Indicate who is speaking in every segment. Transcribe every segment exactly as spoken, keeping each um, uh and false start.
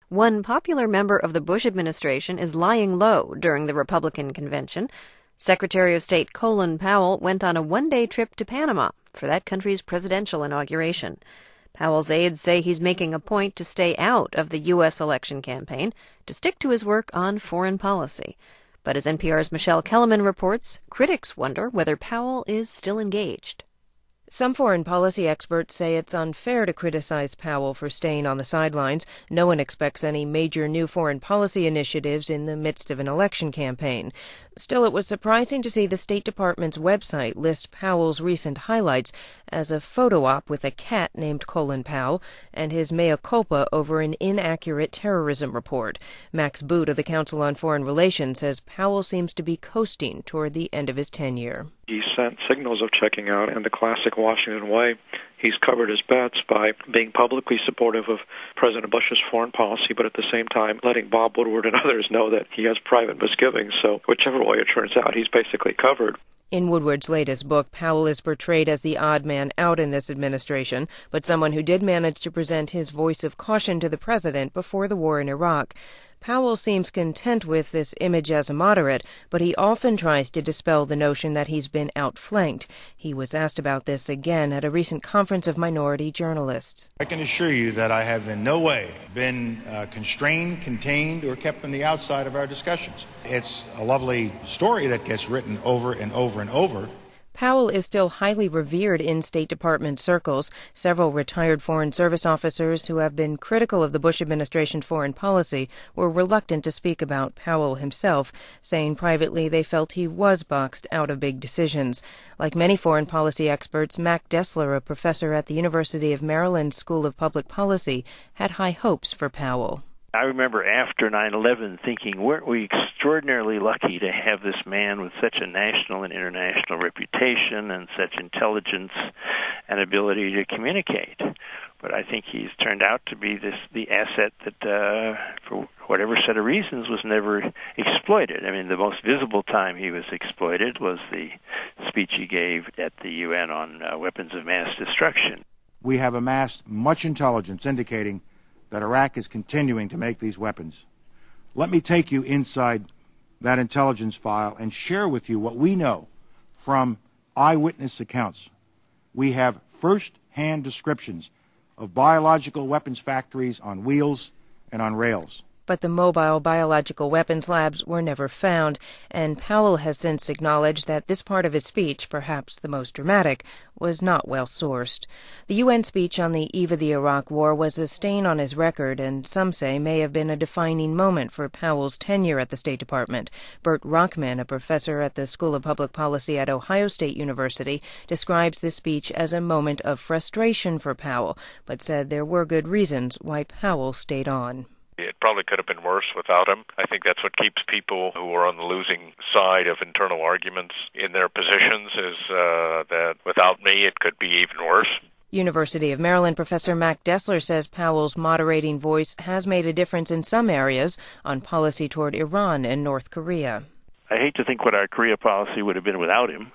Speaker 1: One popular member of the Bush administration is lying low during the Republican convention. Secretary of State Colin Powell went on a one-day trip to Panama for that country's presidential inauguration. Powell's aides say he's making a point to stay out of the U S election campaign, to stick to his work on foreign policy. But as N P R's Michelle Kellerman reports, critics wonder whether Powell is still engaged.
Speaker 2: Some foreign policy experts say it's unfair to criticize Powell for staying on the sidelines. No one expects any major new foreign policy initiatives in the midst of an election campaign. Still, it was surprising to see the State Department's website list Powell's recent highlights as a photo op with a cat named Colin Powell and his mea culpa over an inaccurate terrorism report. Max Boot of the Council on Foreign Relations says Powell seems to be coasting toward the end of his tenure.
Speaker 3: He sent signals of checking out in the classic Washington way. He's covered his bets by being publicly supportive of President Bush's foreign policy, but at the same time letting Bob Woodward and others know that he has private misgivings. So whichever way it turns out, he's basically covered.
Speaker 2: In Woodward's latest book, Powell is portrayed as the odd man out in this administration, but someone who did manage to present his voice of caution to the president before the war in Iraq. Powell seems content with this image as a moderate, but he often tries to dispel the notion that he's been outflanked. He was asked about this again at a recent conference of minority journalists.
Speaker 4: I can assure you that I have in no way been uh, constrained, contained, or kept on the outside of our discussions. It's a lovely story that gets written over and over and over.
Speaker 2: Powell is still highly revered in State Department circles. Several retired Foreign Service officers who have been critical of the Bush administration's foreign policy were reluctant to speak about Powell himself, saying privately they felt he was boxed out of big decisions. Like many foreign policy experts, Mac Dessler, a professor at the University of Maryland School of Public Policy, had high hopes for Powell.
Speaker 5: I remember after nine eleven thinking, weren't we extraordinarily lucky to have this man with such a national and international reputation and such intelligence and ability to communicate? But I think he's turned out to be this the asset that, uh, for whatever set of reasons, was never exploited. I mean, the most visible time he was exploited was the speech he gave at the U N on uh, weapons of mass destruction.
Speaker 4: We have amassed much intelligence indicating that Iraq is continuing to make these weapons. Let me take you inside that intelligence file and share with you what we know from eyewitness accounts. We have first-hand descriptions of biological weapons factories on wheels and on rails.
Speaker 2: But the mobile biological weapons labs were never found, and Powell has since acknowledged that this part of his speech, perhaps the most dramatic, was not well sourced. The U N speech on the eve of the Iraq War was a stain on his record, and some say may have been a defining moment for Powell's tenure at the State Department. Bert Rockman, a professor at the School of Public Policy at Ohio State University, describes this speech as a moment of frustration for Powell, but said there were good reasons why Powell stayed on.
Speaker 6: It probably could have been worse without him. I think that's what keeps people who are on the losing side of internal arguments in their positions, is uh, that without me it could be even worse.
Speaker 2: University of Maryland professor Mac Dessler says Powell's moderating voice has made a difference in some areas on policy toward Iran and North Korea.
Speaker 5: I hate to think what our Korea policy would have been without him.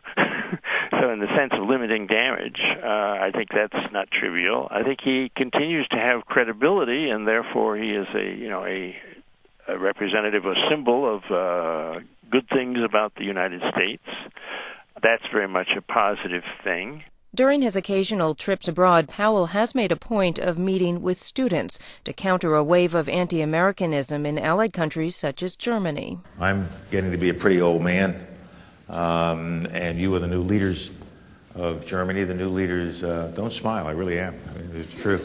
Speaker 5: So in the sense of limiting damage, uh, I think that's not trivial. I think he continues to have credibility, and therefore he is a, you know, a, a representative, a symbol of uh, good things about the United States. That's very much a positive thing.
Speaker 2: During his occasional trips abroad, Powell has made a point of meeting with students to counter a wave of anti-Americanism in allied countries such as Germany.
Speaker 4: I'm getting to be a pretty old man, um, and you are the new leaders of Germany, the new leaders. Uh, don't smile, I really am. I mean, it's true.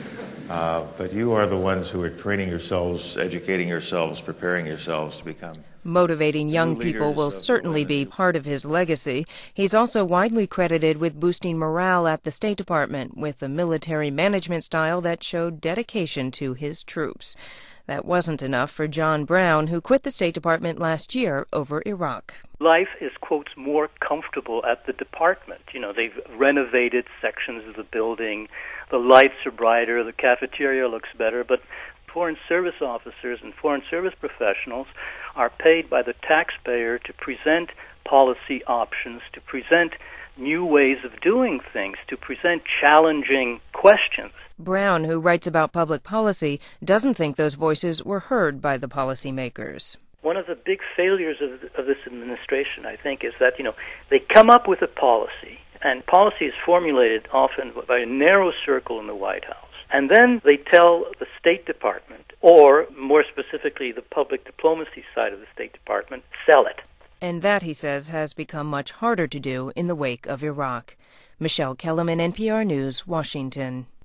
Speaker 4: Uh, but you are the ones who are training yourselves, educating yourselves, preparing yourselves to become
Speaker 2: motivating young people will certainly be part of his legacy. He's also widely credited with boosting morale at the State Department with a military management style that showed dedication to his troops. That wasn't enough for John Brown, who quit the State Department last year over Iraq.
Speaker 7: Life is, quotes, more comfortable at the department. You know, they've renovated sections of the building. The lights are brighter. The cafeteria looks better. But Foreign Service officers and Foreign Service professionals are paid by the taxpayer to present policy options, to present new ways of doing things, to present challenging questions.
Speaker 2: Brown, who writes about public policy, doesn't think those voices were heard by the policymakers.
Speaker 7: One of the big failures of, of this administration, I think, is that, you know, they come up with a policy, and policy is formulated often by a narrow circle in the White House. And then they tell the State Department, or more specifically the public diplomacy side of the State Department, sell it.
Speaker 2: And that, he says, has become much harder to do in the wake of Iraq. Michelle Kellerman, N P R News, Washington.